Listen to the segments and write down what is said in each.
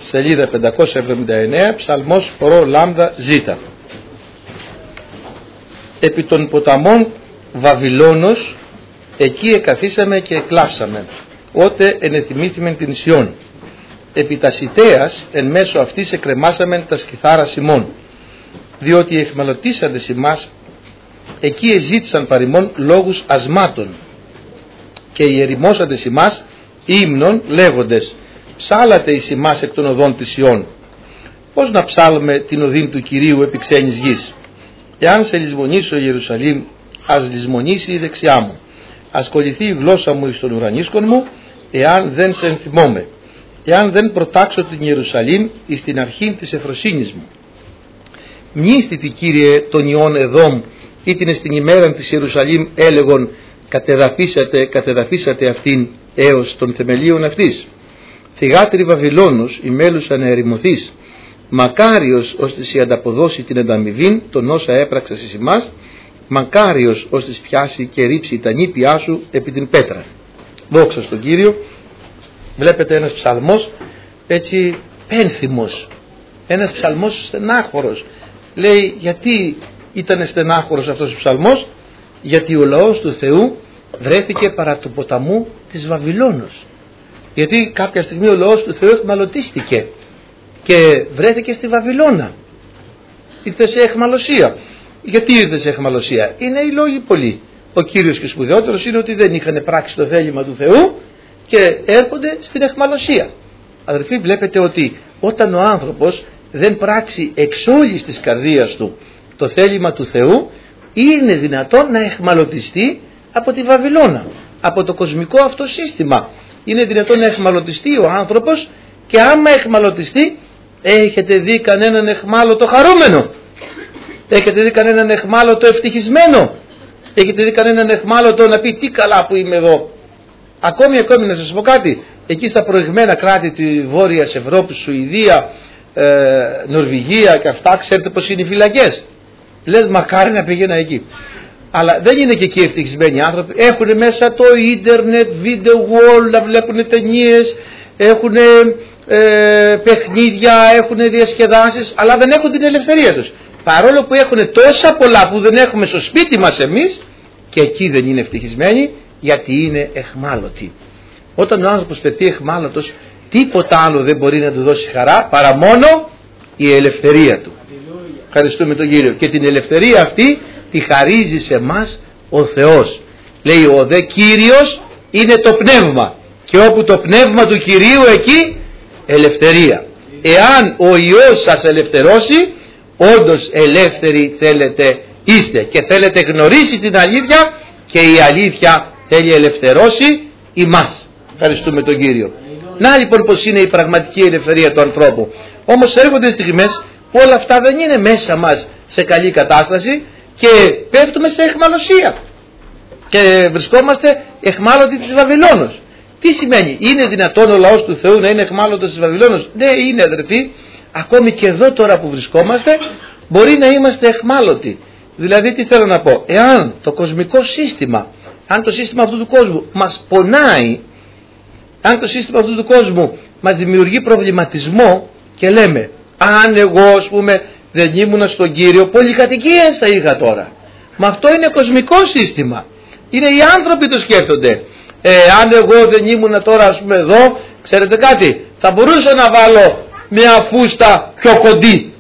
σελίδα 579, ψαλμός χορό λάμδα Ζ. Επί των ποταμών Βαβυλώνος, εκεί εκαθίσαμε και εκλάψαμε, ότε ενεθυμήθημεν την Σιών. Επί τα Σιτέας, εν μέσω αυτής εκρεμάσαμεν τα σκυθάρα ημών, διότι εχμαλωτήσαντες ημάς, εκεί εζήτησαν παρημών λόγους ασμάτων, και οι ερημώσαντες ημάς ύμνων λέγοντες, ψάλατε εις ημάς εκ των οδών της Σιών. Πώς να ψάλουμε την οδήν του Κυρίου επί ξένης γης? Εάν σε λησμονήσω Ιερουσαλήμ, ας λησμονήσει η δεξιά μου, ας κολληθεί η γλώσσα μου εις τον ουρανίσκον μου, εάν δεν σε ενθυμώμαι, εάν δεν προτάξω την Ιερουσαλήμ εις την αρχήν της εφροσύνης μου. Μνήστητη, Κύριε, των ιών Εδόμ, ήτινε στην ημέρα της Ιερουσαλήμ έλεγον, κατεδαφίσατε αυτήν έως των θεμελίων αυτής. Θυγάτρη Βαβυλώνος, η μέλουσα να ερημωθείς, μακάριος ώστε σε ανταποδώσει την ανταμοιβήν των όσα έπραξες εις ημάς, μακάριος ώστε πιάσει και ρίψει τα νήπια σου επί την πέτρα. Δόξα στον Κύριο. Βλέπετε ένας ψαλμός έτσι πένθυμος, ένας ψαλμός στενάχωρος. Λέει γιατί ήταν στενάχωρος αυτός ο ψαλμός? Γιατί ο λαός του Θεού βρέθηκε παρά του ποταμού της Βαβυλώνος. Γιατί κάποια στιγμή ο λαός του Θεού εχμαλωτίστηκε και βρέθηκε στη Βαβυλώνα, ήρθε σε εχμαλωσία. Γιατί ήρθε σε εχμαλωσία? Είναι οι λόγοι πολλοί. Ο κύριος και σπουδαιότερος είναι ότι δεν είχαν πράξει το θέλημα του Θεού και έρχονται στην εχμαλωσία. Αδερφοί, βλέπετε ότι όταν ο άνθρωπος δεν πράξει εξ όλης της καρδίας του το θέλημα του Θεού, είναι δυνατόν να εχμαλωτιστεί από τη Βαβυλώνα, από το κοσμικό αυτό σύστημα. Είναι δυνατόν να εχμαλωτιστεί ο άνθρωπος, και άμα εχμαλωτιστεί, έχετε δει κανέναν εχμάλωτο χαρούμενο? Έχετε δει κανέναν εχμάλωτο ευτυχισμένο? Έχετε δει κανέναν εχμάλωτο να πει τι καλά που είμαι εγώ? Ακόμη να σας πω κάτι, εκεί στα προηγμένα κράτη της Βόρειας Ευρώπης, Σουηδία, Νορβηγία και αυτά, ξέρετε πως είναι οι φυλακές. Λες μακάρι να πήγαινα εκεί. Αλλά δεν είναι και εκεί ευτυχισμένοι άνθρωποι. Έχουν μέσα το ίντερνετ, video wall, να βλέπουν ταινίες, έχουν παιχνίδια, έχουν διασκεδάσεις, αλλά δεν έχουν την ελευθερία τους. Παρόλο που έχουν τόσα πολλά που δεν έχουμε στο σπίτι μας εμείς, και εκεί δεν είναι ευτυχισμένοι, γιατί είναι εχμάλωτοι. Όταν ο άνθρωπος πετύχει εχμάλωτος, τίποτα άλλο δεν μπορεί να του δώσει χαρά παρά μόνο η ελευθερία του. Ευχαριστούμε τον Κύριο. Και την ελευθερία αυτή τη χαρίζει σε μας ο Θεός. Λέει ο δε Κύριος είναι το πνεύμα, και όπου το πνεύμα του Κυρίου εκεί ελευθερία. Εάν ο Υιός σας ελευθερώσει, όντως ελεύθεροι θέλετε είστε, και θέλετε γνωρίσει την αλήθεια, και η αλήθεια θέλει ελευθερώσει ημάς. Ευχαριστούμε τον Κύριο. Να λοιπόν πως είναι η πραγματική ελευθερία του ανθρώπου. Όμως έρχονται στιγμές που όλα αυτά δεν είναι μέσα μας σε καλή κατάσταση και πέφτουμε σε εχμαλωσία και βρισκόμαστε εχμάλωτοι της Βαβυλώνος. Τι σημαίνει? Είναι δυνατόν ο λαός του Θεού να είναι εχμάλωτος της Βαβυλώνος? Ναι, είναι, αδερφοί. Ακόμη και εδώ τώρα που βρισκόμαστε μπορεί να είμαστε εχμάλωτοι. Δηλαδή τι θέλω να πω? Εάν το κοσμικό σύστημα, αν το σύστημα αυτού του κόσμου μας πονάει, αν το σύστημα αυτού του κόσμου μας δημιουργεί προβληματισμό και λέμε, αν εγώ ας πούμε δεν ήμουνα στον Κύριο, πολυκατοικίες θα είχα τώρα. Μα αυτό είναι κοσμικό σύστημα. Είναι οι άνθρωποι το σκέφτονται. Αν εγώ δεν ήμουνα τώρα ας πούμε εδώ, ξέρετε κάτι, θα μπορούσα να βάλω μια φούστα πιο κοντή.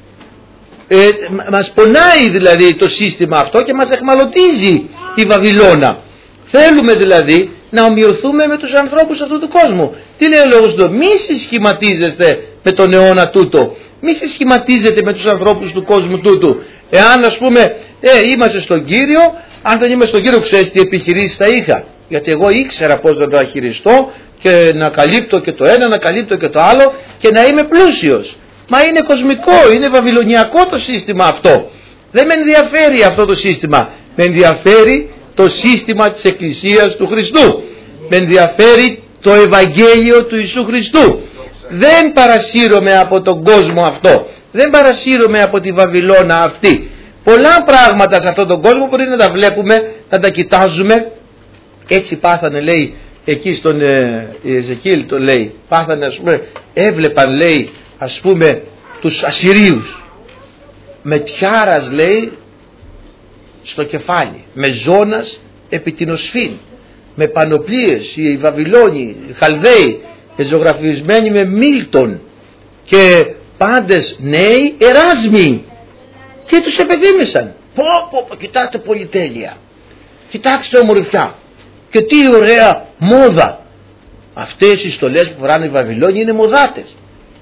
Μας πονάει δηλαδή το σύστημα αυτό και μας εχμαλωτίζει η Βαβυλώνα. Θέλουμε δηλαδή να ομοιωθούμε με τους ανθρώπους αυτού του κόσμου. Τι λέει ο λόγος του? Μη συσχηματίζεστε με τον αιώνα τούτο. Μη συσχηματίζετε με τους ανθρώπους του κόσμου τούτου. Εάν ας πούμε είμαστε στον Κύριο, αν δεν είμαι στον Κύριο, ξέρεις τι επιχειρήσεις θα είχα? Γιατί εγώ ήξερα πώς να τα χειριστώ και να καλύπτω και το ένα, να καλύπτω και το άλλο και να είμαι πλούσιος. Μα είναι κοσμικό, είναι βαβυλωνιακό το σύστημα αυτό. Δεν με ενδιαφέρει αυτό το σύστημα. Με ενδιαφέρει το σύστημα της Εκκλησίας του Χριστού. Με ενδιαφέρει το Ευαγγέλιο του Ιησού Χριστού. Δεν παρασύρωμαι από τον κόσμο αυτό. Δεν παρασύρωμαι από τη Βαβυλώνα αυτή. Πολλά πράγματα σε αυτόν τον κόσμο μπορεί να τα βλέπουμε, να τα κοιτάζουμε. Έτσι πάθανε, λέει, εκεί στον Εζεκίλ το λέει, πάθανε, ας πούμε, έβλεπαν, λέει, ας πούμε, τους Ασσυρίους με τιάρας, λέει, στο κεφάλι, με ζώνας επί την οσφήν, με πανοπλίες, οι Βαβυλώνοι, οι Χαλδαίοι, ζωγραφισμένοι με Μίλτον, και πάντες νέοι εράσμοι, και τους επεδίμησαν. Πω, κοιτάξτε πολυτέλεια, κοιτάξτε ομορφιά, και τι ωραία μόδα. Αυτές οι στολές που φοράνε οι Βαβυλώνοι είναι μοδάτες.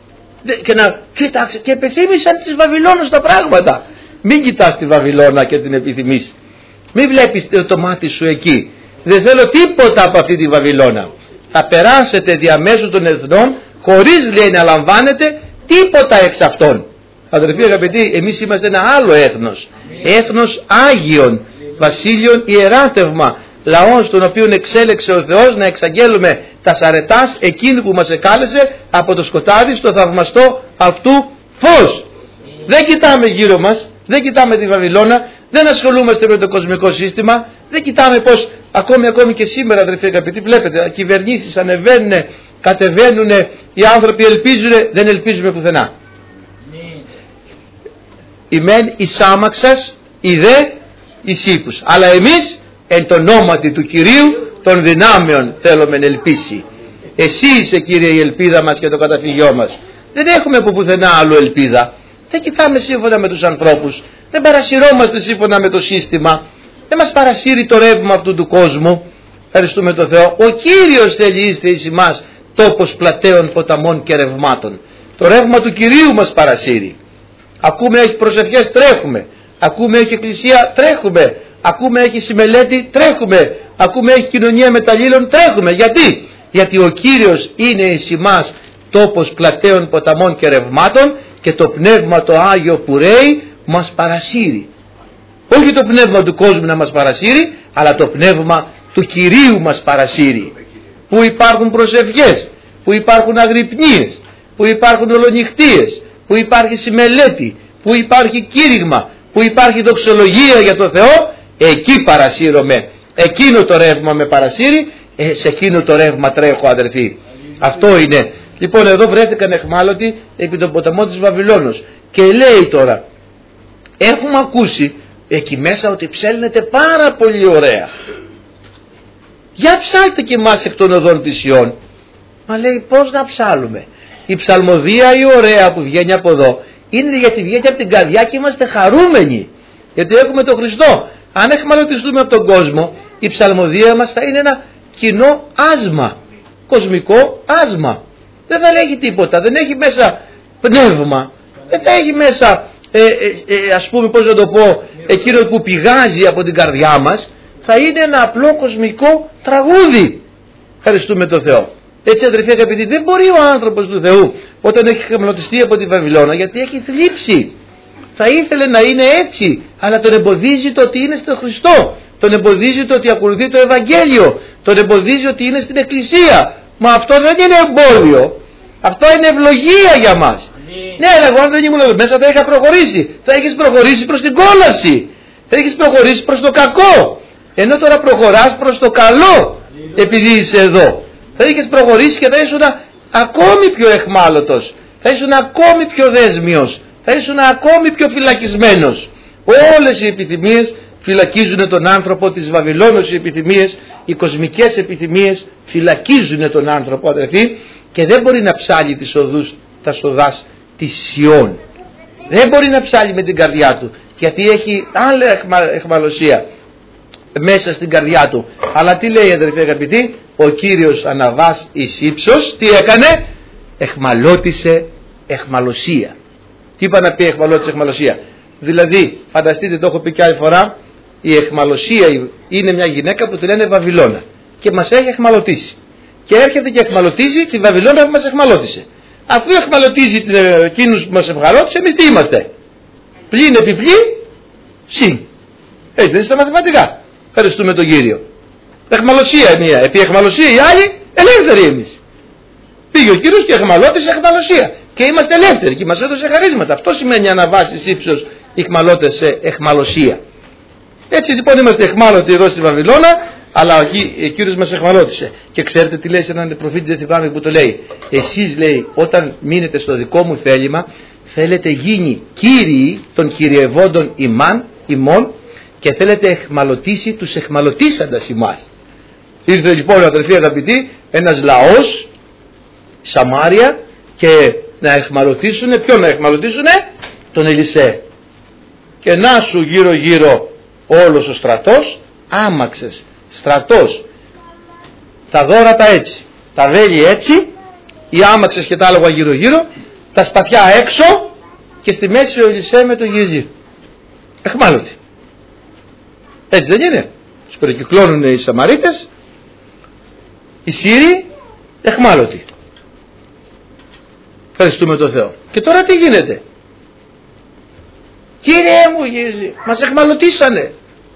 Και επιθύμησαν τις Βαβυλώνες τα πράγματα. Μην κοιτάς τη Βαβυλώνα και την επιθυμείς. Μην βλέπεις το μάτι σου εκεί. Δεν θέλω τίποτα από αυτή τη Βαβυλώνα. Θα περάσετε διαμέσου των εθνών χωρίς, λέει, να λαμβάνετε τίποτα εξ αυτών. Αδερφοί αγαπητοί, εμείς είμαστε ένα άλλο έθνος. Έθνος Άγιον, βασίλειον ιεράτευμα, λαός τον οποίον εξέλεξε ο Θεός να εξαγγέλουμε τα σαρετάς εκείνου που μας εκάλεσε από το σκοτάδι στο θαυμαστό αυτού φως. Δεν κοιτάμε γύρω μας, δεν κοιτάμε τη Βαβυλώνα, δεν ασχολούμαστε με το κοσμικό σύστημα, δεν κοιτάμε πως ακόμη και σήμερα, αδερφοί αγαπητοί, βλέπετε, κυβερνήσεις ανεβαίνουν, κατεβαίνουν, οι άνθρωποι ελπίζουν, δεν ελπίζουμε πουθενά. Η μεν εις άμαξας, η δε εις ύπους. Αλλά εμείς εν το ονόματι του Κυρίου των δυνάμεων θέλουμε να ελπίσει. Εσύ είσαι, Κύριε, η ελπίδα μας και το καταφύγιό μας. Δεν έχουμε από πουθενά άλλο ελπίδα. Δεν κοιτάμε σύμφωνα με τους ανθρώπους. Δεν παρασυρώμαστε σύμφωνα με το σύστημα. Δεν μας παρασύρει το ρεύμα αυτού του κόσμου. Ευχαριστούμε τον Θεό. Ο Κύριος θέλει είστε εις ημάς τόπος πλατέων ποταμών και ρευμάτων. Το ρεύμα του Κυρίου μας παρασύρει. Ακούμε έχει προσευχές, τρέχουμε. Ακούμε έχει εκκλησία, τρέχουμε. Ακούμε έχει συμμελέτη, τρέχουμε. Ακούμε έχει κοινωνία μεταλλήλων, τρέχουμε. Γιατί ο Κύριος είναι εις ημάς τόπος πλατέων ποταμών και ρευμάτων, και το πνεύμα το Άγιο που ρέει μας παρασύρει. Όχι το πνεύμα του κόσμου να μας παρασύρει, αλλά το πνεύμα του Κυρίου μας παρασύρει. Που υπάρχουν προσευχές, που υπάρχουν αγρυπνίες, που υπάρχουν ολονυχτίες, που υπάρχει συμμελέτη, που υπάρχει κήρυγμα, που υπάρχει δοξολογία για το Θεό, εκεί παρασύρωμαι. Εκείνο το ρεύμα με παρασύρει, σε εκείνο το ρεύμα τρέχω, αδερφοί. Αυτό είναι. Λοιπόν, εδώ βρέθηκαν εχμάλωτοι επί τον ποταμό της Βαβυλώνος. Και λέει τώρα, έχουμε ακούσει εκεί μέσα ότι ψέλνετε πάρα πολύ ωραία. Για ψάλτε και εμάς εκ των οδών της Ιών. Μα λέει, πώς να ψάλουμε? Η ψαλμοδία η ωραία που βγαίνει από εδώ είναι γιατί βγαίνει από την καρδιά και είμαστε χαρούμενοι. Γιατί έχουμε τον Χριστό. Αν εχμαλωτιστούμε από τον κόσμο, η ψαλμοδία μας θα είναι ένα κοινό άσμα. Κοσμικό άσμα. Δεν θα λέγει τίποτα. Δεν έχει μέσα πνεύμα. Δεν θα έχει μέσα, ας πούμε, πώς να το πω, εκείνο που πηγάζει από την καρδιά μας. Θα είναι ένα απλό κοσμικό τραγούδι. Ευχαριστούμε τον Θεό. Έτσι, αδερφοί αγαπητοί, δεν μπορεί ο άνθρωπος του Θεού όταν έχει χαμηλωτιστεί από τη Βαβυλώνα, γιατί έχει θλίψει. Θα ήθελε να είναι έτσι, αλλά τον εμποδίζει το ότι είναι στον Χριστό. Τον εμποδίζει το ότι ακολουθεί το Ευαγγέλιο. Τον εμποδίζει ότι είναι στην Εκκλησία. Μα αυτό δεν είναι εμπόδιο. Αυτό είναι ευλογία για μας. Ναι, αλλά εγώ αν δεν ήμουν εδώ μέσα θα είχα προχωρήσει. Θα έχεις προχωρήσει προς την κόλαση. Θα έχεις προχωρήσει προς το κακό. Ενώ τώρα προχωράς προς το καλό, επειδή είσαι εδώ. Θα είχες προχωρήσει και θα ήσουν ακόμη πιο εχμάλωτος. Θα ήσουν ακόμη πιο δέσμιος. Θα ήσουν ακόμη πιο φυλακισμένος. Όλες οι επιθυμίες φυλακίζουν τον άνθρωπο της Βαβυλώνος, οι επιθυμίες, οι κοσμικές επιθυμίες φυλακίζουν τον άνθρωπο, αδερφοί, και δεν μπορεί να ψάλει τις οδούς, τα σοδάς της Σιών. Δεν μπορεί να ψάλει με την καρδιά του, γιατί έχει άλλη εχμαλωσία μέσα στην καρδιά του. Αλλά τι λέει, αδερφοί αγαπητοί? Ο Κύριος αναβάς εις ύψος, τι έκανε? Εχμαλώτησε εχμαλωσία. Τι είπα να πει εχμαλώτησε εχμαλωσία? Δηλαδή, φανταστείτε, το έχω πει και άλλη φορά, η εχμαλωσία είναι μια γυναίκα που τη λένε Βαβυλώνα και μας έχει εχμαλωτήσει. Και έρχεται και εχμαλωτίζει τη Βαβυλώνα που μας εχμαλώτησε. Αφού εχμαλωτίζει εκείνους που μας εχμαλώτησε, εμείς τι είμαστε? Πλην επί πλην συν. Έτσι δεν είναι στα μαθηματικά. Ευχαριστούμε τον Κύριο. Εχμαλωσία μία, επί εχμαλωσία οι άλλοι ελεύθεροι εμείς. Πήγε ο Κύριος και εχμαλώτησε εχμαλωσία. Και είμαστε ελεύθεροι και μας έδωσε χαρίσματα. Αυτό σημαίνει αναβάσεις ύψος εχμαλώτες σε εχμαλωσία. Έτσι λοιπόν είμαστε εχμάλωτοι εδώ στη Βαβυλώνα, Αλλά ο Κύριος μας εχμαλώτησε. Και ξέρετε τι λέει σε έναν προφήτη, δεν θυμάμαι, που το λέει. Εσείς, λέει, όταν μείνετε στο δικό μου θέλημα, θέλετε γίνει κύριοι των κυριευόντων ημών και θέλετε εχμαλωτήσει τους εχμαλωτήσαντας ημάς. Ήρθε λοιπόν, αδελφοί αγαπητοί, ένας λαός, Σαμάρια, και να εχμαλωτήσουνε, ποιον να εχμαλωτήσουνε? Τον Ελισέ. Και να σου γύρω γύρω όλος ο στρατός, άμαξες, στρατός, τα δώρατα έτσι, τα βέλη έτσι, οι άμαξες και τα άλογα γύρω γύρω, τα σπαθιά έξω και στη μέση ο Ελισέ με το Γεζί. Εχμάλωτοι. Έτσι δεν είναι? Τους περικυκλώνουν οι Σαμαρίτες, οι Σύριοι, εχμάλωτοι. Ευχαριστούμε τον Θεό. Και τώρα τι γίνεται? Κύριε μου Γεζί, μας εχμαλωτήσανε.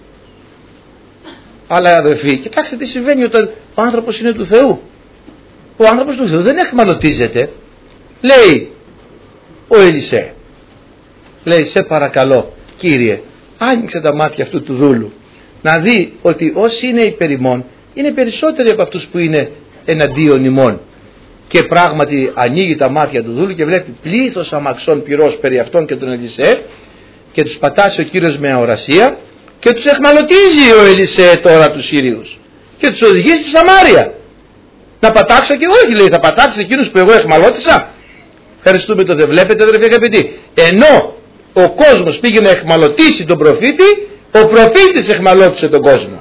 Αλλά αδερφοί, κοιτάξτε τι συμβαίνει όταν ο άνθρωπος είναι του Θεού. Ο άνθρωπος του Θεού δεν εχμαλωτίζεται. Λέει ο Ελισέ, λέει, σε παρακαλώ Κύριε, άνοιξε τα μάτια αυτού του δούλου να δει ότι όσοι είναι υπέρ ημών είναι περισσότεροι από αυτούς που είναι εναντίον ημών. Και πράγματι ανοίγει τα μάτια του δούλου και βλέπει πλήθος αμαξών πυρός περί αυτών και τον Ελισέ, και τους πατάσει ο Κύριος με αορασία και τους εχμαλωτίζει ο Ελισέ τώρα τους Σύριους και τους οδηγεί στη Σαμάρια. Να πατάξω και εγώ? Όχι, λέει, θα πατάξεις εκείνους που εγώ εχμαλώτησα? Ευχαριστούμε το. Δεν βλέπετε, αδερφοί αγαπητοί, ενώ ο κόσμος πήγε να εχμαλωτήσει τον προφήτη, ο προφήτης εχμαλώτησε τον κόσμο.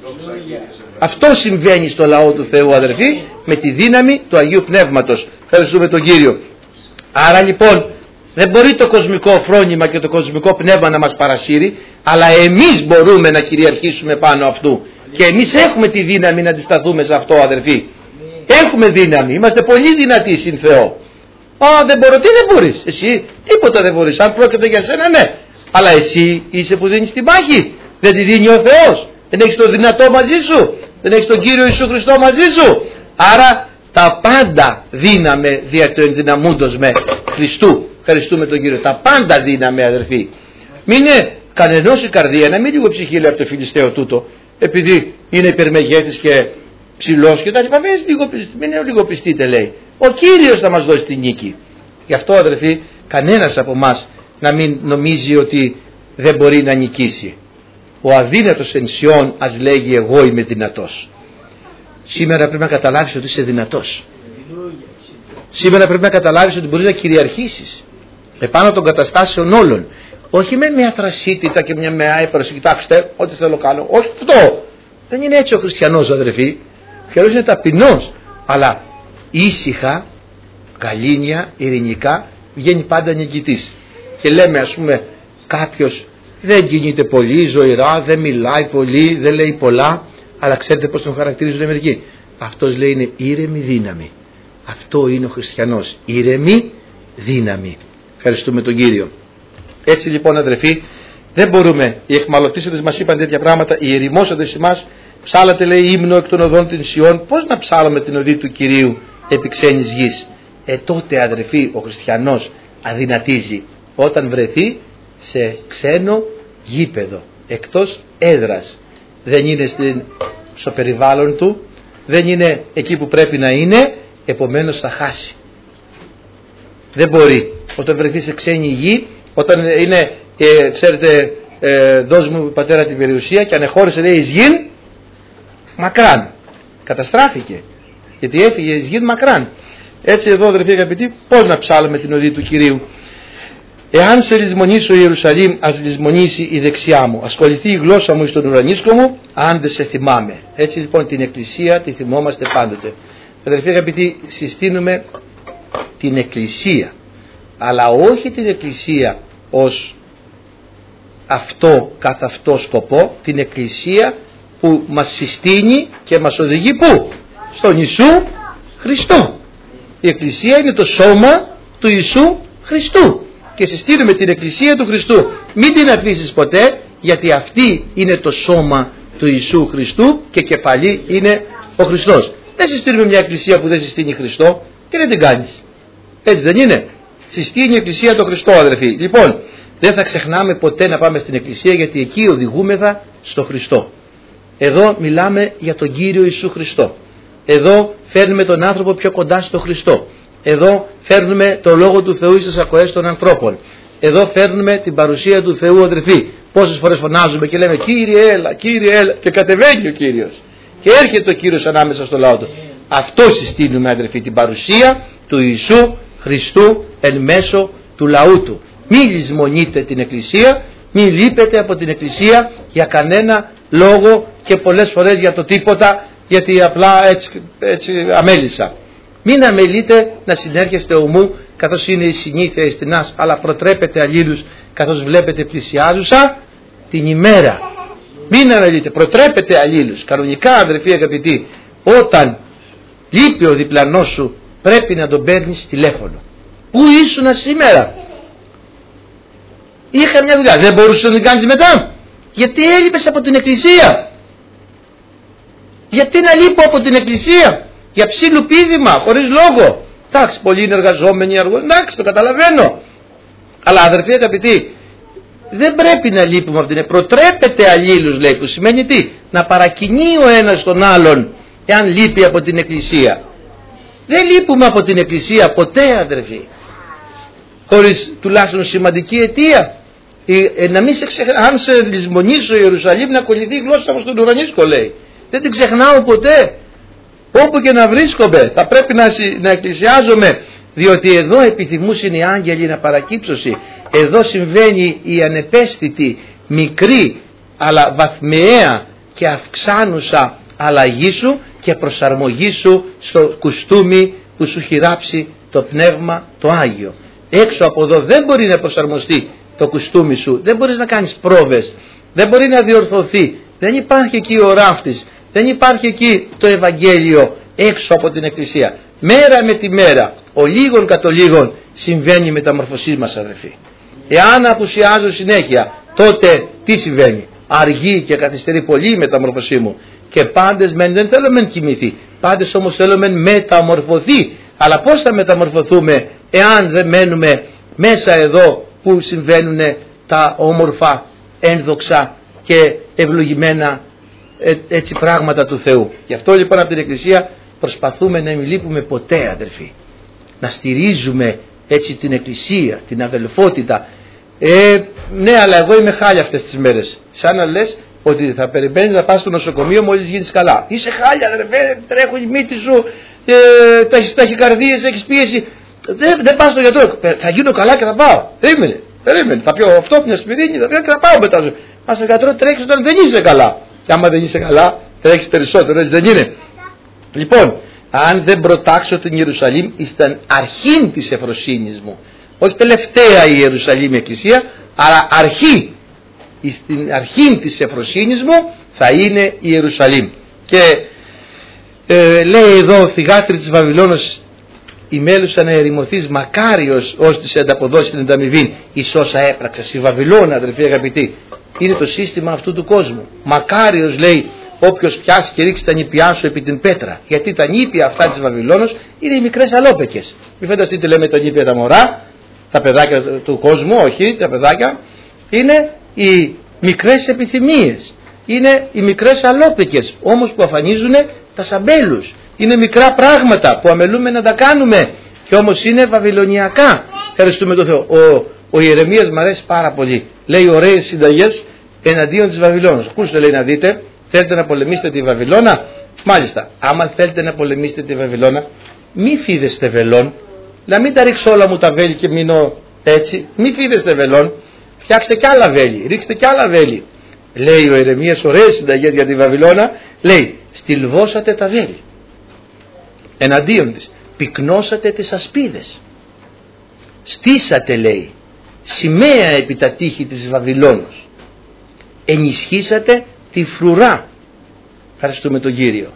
Αυτό συμβαίνει στο λαό του Θεού, αδερφοί, με τη δύναμη του Αγίου Πνεύματος. Ευχαριστούμε τον Κύριο. Άρα λοιπόν δεν μπορεί το κοσμικό φρόνημα και το κοσμικό πνεύμα να μας παρασύρει, αλλά εμείς μπορούμε να κυριαρχήσουμε πάνω αυτού. Και εμείς έχουμε τη δύναμη να αντισταθούμε σε αυτό, αδερφοί. Έχουμε δύναμη, είμαστε πολύ δυνατοί συν Θεό. Δεν μπορώ. Τι δεν μπορείς? Εσύ τίποτα δεν μπορείς. Αν πρόκειται για σένα, ναι. Αλλά εσύ είσαι που δίνεις τη μάχη. Δεν τη δίνει ο Θεός? Δεν έχεις το δυνατό μαζί σου? Δεν έχεις τον Κύριο Ιησού Χριστό μαζί σου? Άρα τα πάντα δύναμε δια το ενδυναμούντος με Χριστού. Ευχαριστούμε τον Κύριο. Τα πάντα δύναμε, αδερφοί. Μην είναι κανενός η καρδία, να μην λίγο ψυχή, λέει, από το Φιλιστέο τούτο, επειδή είναι υπερμεγέτης και ψηλός και τα λοιπά. Μην είναι λίγο πιστείτε, λέει. Ο Κύριος θα μας δώσει τη νίκη. Γι' αυτό, αδερφοί, κανένας από εμάς να μην νομίζει ότι δεν μπορεί να νικήσει. Ο αδύνατος εν Σιών ας λέγει εγώ είμαι δυνατός. Σήμερα πρέπει να καταλάβεις ότι είσαι δυνατός. Σήμερα πρέπει να καταλάβεις ότι μπορείς να κυριαρχήσεις επάνω των καταστάσεων όλων. Όχι με μια θρασίτητα και μια έπραση, κοιτάξτε, ό,τι θέλω κάνω. Όχι αυτό. Δεν είναι έτσι ο χριστιανός, αδερφοί. Ο χριστιανός είναι ταπεινός, αλλά ήσυχα, γαλήνια, ειρηνικά βγαίνει πάντα νικητής. Και λέμε, ας πούμε, κάποιος δεν κινείται πολύ, ζωηρά, δεν μιλάει πολύ, δεν λέει πολλά, αλλά ξέρετε πώς τον χαρακτηρίζουν μερικοί? Αυτός, λέει, είναι ήρεμη δύναμη. Αυτό είναι ο χριστιανός, ήρεμη δύναμη. Ευχαριστούμε τον Κύριο. Έτσι λοιπόν, αδερφοί, δεν μπορούμε. Οι εχμαλωτήσαντες μας είπαν τέτοια πράγματα, οι ερημόσαντες εμάς ψάλατε, λέει, ύμνο εκ των οδών την Σιών. Πώς να ψάλουμε την οδή του Κυρίου επί ξένης γης? Τότε, αδερφοί, ο χριστιανός αδυνατίζει όταν βρεθεί σε ξένο γήπεδο, εκτός έδρας. Δεν είναι στο περιβάλλον του, δεν είναι εκεί που πρέπει να είναι, επομένως θα χάσει. Δεν μπορεί. Όταν βρεθεί σε ξένη γη, όταν είναι, ξέρετε, δώσ' μου πατέρα την περιουσία, και ανεχώρησε, λέει, εις γην μακράν. Καταστράφηκε, γιατί έφυγε εις γην μακράν. Έτσι εδώ, αδερφοί αγαπητοί, πώς να ψάλουμε την οδή του Κυρίου? Εάν σε λησμονήσει ο Ιερουσαλήμ, ας λησμονήσει η δεξιά μου. Ασχοληθεί η γλώσσα μου στον ουρανίσκο μου, αν δεν σε θυμάμαι. Έτσι λοιπόν την Εκκλησία τη θυμόμαστε πάντοτε. Αδερφοί αγαπητοί, συστήνουμε την Εκκλησία, αλλά όχι την Εκκλησία ως αυτό καθ' αυτό σκοπό, την Εκκλησία που μας συστήνει και μας οδηγεί πού? Στον Ιησού Χριστό. Η Εκκλησία είναι το σώμα του Ιησού Χριστού και συστήνουμε την Εκκλησία του Χριστού. Μην την αφήσεις ποτέ, γιατί αυτή είναι το σώμα του Ιησού Χριστού και κεφαλή είναι ο Χριστός. Δεν συστήνουμε μια Εκκλησία που δεν συστήνει Χριστό και δεν την κάνεις. Έτσι δεν είναι? Συστήνει η Εκκλησία το Χριστό, αδερφοί. Λοιπόν, δεν θα ξεχνάμε ποτέ να πάμε στην Εκκλησία, γιατί εκεί οδηγούμεθα στο Χριστό. Εδώ μιλάμε για τον Κύριο Ιησού Χριστό. Εδώ φέρνουμε τον άνθρωπο πιο κοντά στο Χριστό. Εδώ φέρνουμε το Λόγο του Θεού στις ακοές των ανθρώπων. Εδώ φέρνουμε την παρουσία του Θεού, αδερφοί. Πόσες φορές φωνάζουμε και λέμε Κύριε έλα, και κατεβαίνει ο Κύριος. Και έρχεται ο Κύριος ανάμεσα στο λαό του. Αυτό συστήνουμε, αδερφοί, την παρουσία του Ιησού Χριστού εν μέσω του λαού του. Μη λησμονείτε την Εκκλησία, μη λείπετε από την Εκκλησία για κανένα λόγο και πολλές φορές για το τίποτα, γιατί απλά έτσι αμέλησα. Μην αμελείτε να συνέρχεστε ομού, καθώς είναι η συνήθεια εις τινάς, αλλά προτρέπετε αλλήλους καθώς βλέπετε πλησιάζουσα την ημέρα. Μην αμελείτε, προτρέπετε αλλήλους. Κανονικά, αδερφοί αγαπητοί, όταν λείπει ο διπλανός σου, πρέπει να τον παίρνεις τηλέφωνο. Πού ήσουνα σήμερα? Είχα μια δουλειά. Δεν μπορούσες να την κάνεις μετά? Γιατί έλειπες από την Εκκλησία? Γιατί να λείπω από την Εκκλησία? Για ψήλου πήδημα, χωρίς λόγο. Εντάξει, πολλοί είναι εργαζόμενοι αργό. Εντάξει, το καταλαβαίνω. Αλλά αδερφοί αγαπητοί, δεν πρέπει να λείπουμε από την Εκκλησία. Προτρέπεται αλλήλους, λέει, που σημαίνει τι? Να παρακινεί ο ένας τον άλλον, εάν λείπει από την Εκκλησία. Δεν λείπουμε από την Εκκλησία ποτέ, αδερφοί, χωρίς τουλάχιστον σημαντική αιτία. Να μην σε αν σε λησμονήσω Ιερουσαλήμ, να κολληθεί η γλώσσα μου στον ουρανίσκο, λέει. Δεν την ξεχνάω ποτέ. Όπου και να βρίσκομαι θα πρέπει να εκκλησιάζομαι, διότι εδώ επιθυμούσαν οι άγγελοι να παρακύψωσι. Εδώ συμβαίνει η ανεπαίσθητη, μικρή, αλλά βαθμιαία και αυξάνουσα αλλαγή σου και προσαρμογή σου στο κουστούμι που σου έχει ράψει το Πνεύμα το Άγιο. Έξω από εδώ δεν μπορεί να προσαρμοστεί το κουστούμι σου, δεν μπορείς να κάνεις πρόβες, δεν μπορεί να διορθωθεί, δεν υπάρχει εκεί ο ράφτης, δεν υπάρχει εκεί το Ευαγγέλιο έξω από την Εκκλησία. Μέρα με τη μέρα, ο λίγον κατ' ο λίγον, συμβαίνει η μεταμορφωσή μας, αδερφοί. Εάν απουσιάζω συνέχεια, τότε τι συμβαίνει? Αργεί και καθυστερεί πολύ η μεταμορφωσή μου. Και πάντες δεν θέλω μεν κοιμηθεί, πάντες όμως θέλω μεν μεταμορφωθεί. Αλλά πώς θα μεταμορφωθούμε εάν δεν μένουμε μέσα εδώ που συμβαίνουν τα όμορφα, ένδοξα και ευλογημένα έτσι πράγματα του Θεού? Γι' αυτό λοιπόν από την Εκκλησία προσπαθούμε να μην λείπουμε ποτέ, αδερφοί. Να στηρίζουμε έτσι την Εκκλησία, την αδελφότητα. Ναι, αλλά εγώ είμαι χάλια αυτές τις μέρες. Σαν να λες ότι θα περιμένεις να πας στο νοσοκομείο μόλις γίνεις καλά. Είσαι χάλια, αδερφέ, τρέχουν η μύτη σου, ταχυκαρδίες, έχεις πίεση. Δεν πας στο γιατρό. Θα γίνω καλά και θα πάω. Περίμενε. Θα πιω αυτό, μια σπιρίνη, θα πιω και θα πάω μετά. Πας στο γιατρό, τρέχεις όταν δεν είσαι καλά. Και άμα δεν είσαι καλά, τρέχεις περισσότερο, έτσι δεν είναι? Λοιπόν, αν δεν προτάξω την Ιερουσαλήμ ήσταν αρχήν της ευφροσύνης μου. Όχι τελευταία η Ιερουσαλήμ η Εκκλησία, αλλά αρχή. Στην αρχή της ευφροσύνης μου θα είναι η Ιερουσαλήμ. Και λέει εδώ, θυγάτρη της Βαβυλώνος, η μέλουσα να ερημωθείς, μακάριος ως της ανταποδώσει την ανταμοιβή εις όσα έπραξες. Η Βαβυλώνα, αδελφοί αγαπητοί, είναι το σύστημα αυτού του κόσμου. Μακάριος, λέει, όποιος πιάσει και ρίξει τα νήπια σου επί την πέτρα. Γιατί τα νήπια αυτά της Βαβυλώνος είναι οι μικρές αλόπεκες. Μην φανταστείτε, λέμε τα νήπια τα μωρά, τα παιδάκια του κόσμου, όχι, τα παιδάκια είναι οι μικρές επιθυμίες. Είναι οι μικρές αλόπεκες, όμως που αφανίζουν τα σαμπέλους. Είναι μικρά πράγματα που αμελούμε να τα κάνουμε και όμως είναι βαβυλωνιακά. Ευχαριστούμε τον Θεό. Ο Ιερεμίας μου αρέσει πάρα πολύ. Λέει ωραίες συνταγές εναντίον της Βαβυλώνας. Ακούστε, λέει, να δείτε, θέλετε να πολεμήσετε τη Βαβυλώνα? Μάλιστα, άμα θέλετε να πολεμήσετε τη Βαβυλώνα, μη φίδεστε βελόν. Να μην τα ρίξω όλα μου τα βέλη και μείνω έτσι. Μη φίδεστε βελόν. Φτιάξτε κι άλλα βέλη, ρίξτε κι άλλα βέλη. Λέει ο Ιερεμίας ωραίες συνταγές για τη Βαβυλώνα. Λέει, στυλβώσατε τα βέλη εναντίον της, πυκνώσατε τις ασπίδες, στήσατε, λέει, σημαία επί τα τείχη της Βαβυλώνος, ενισχύσατε τη φρουρά. Ευχαριστούμε τον Κύριο.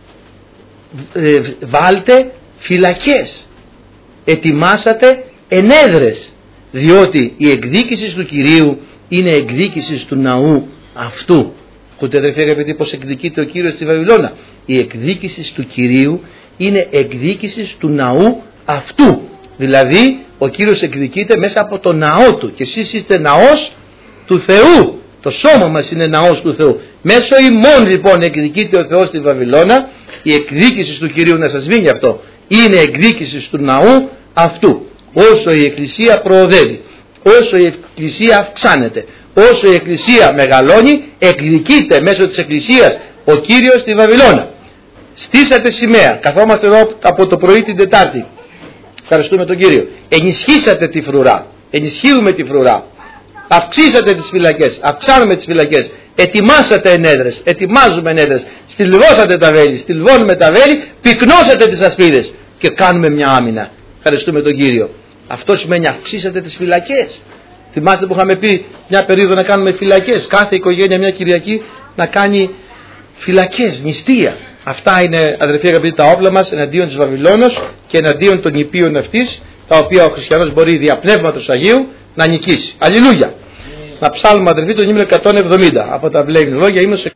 Βάλτε φυλακές, ετοιμάσατε ενέδρες, διότι η εκδίκηση του Κυρίου είναι εκδίκηση του ναού αυτού. Ακούτε, αδερφοί αγαπητοί, πως εκδικείται ο Κύριος στη Βαβυλώνα? Η εκδίκηση του Κυρίου είναι εκδίκηση του ναού αυτού. Δηλαδή ο Κύριος εκδικείται μέσα από το ναό του και εσείς είστε ναός του Θεού. Το σώμα μας είναι ναός του Θεού. Μέσω ημών λοιπόν εκδικείται ο Θεός στη Βαβυλώνα. Η εκδίκηση του Κυρίου, να σας βγει αυτό, είναι εκδίκηση του ναού αυτού. Όσο η Εκκλησία προοδεύει, όσο η Εκκλησία αυξάνεται, όσο η Εκκλησία μεγαλώνει, εκδικείται μέσω της Εκκλησίας ο Κύριος στη Βαβυλώνα. Στήσατε σημαία, καθόμαστε εδώ από το πρωί την Τετάρτη, ευχαριστούμε τον Κύριο. Ενισχύσατε τη φρουρά, ενισχύουμε τη φρουρά, αυξήσατε τις φυλακές, αυξάνουμε τις φυλακές, ετοιμάσατε ενέδρες, ετοιμάζουμε ενέδρες, στυλβώσατε τα βέλη, στυλβώνουμε τα βέλη, πυκνώσατε τις ασπίδες και κάνουμε μια άμυνα. Ευχαριστούμε τον Κύριο. Αυτό σημαίνει αυξήσατε τις φυλακές. Θυμάστε που είχαμε πει μια περίοδο να κάνουμε φυλακές, κάθε οικογένεια μια Κυριακή να κάνει φυλακές, νηστεία. Αυτά είναι, αδερφοί αγαπητοί, τα όπλα μας εναντίον της Βαβυλώνος και εναντίον των νηπίων αυτής, τα οποία ο χριστιανός μπορεί δια πνεύματος Αγίου να νικήσει. Αλληλούια. Να ψάλουμε, αδερφοί, το νούμερο 170 από τα Βλέμιν Λόγια.